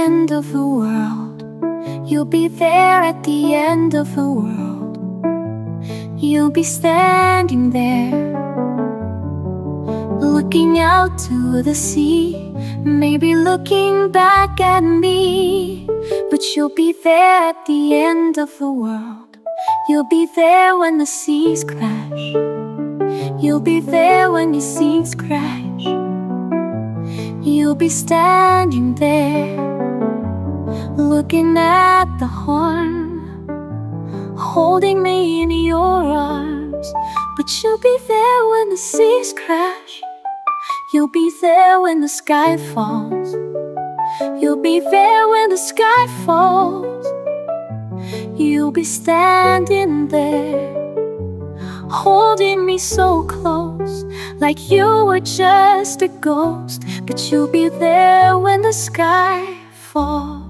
end of the world. You'll be there at the end of the world. You'll be standing there, looking out to the sea, maybe looking back at me. But you'll be there at the end of the world. You'll be there when the seas crash. You'll be there when your seas crash. You'll be standing there, looking at the horn, holding me in your arms. But you'll be there when the seas crash. You'll be there when the sky falls. You'll be there when the sky falls. You'll be standing there, holding me so close, like you were just a ghost. But you'll be there when the sky falls.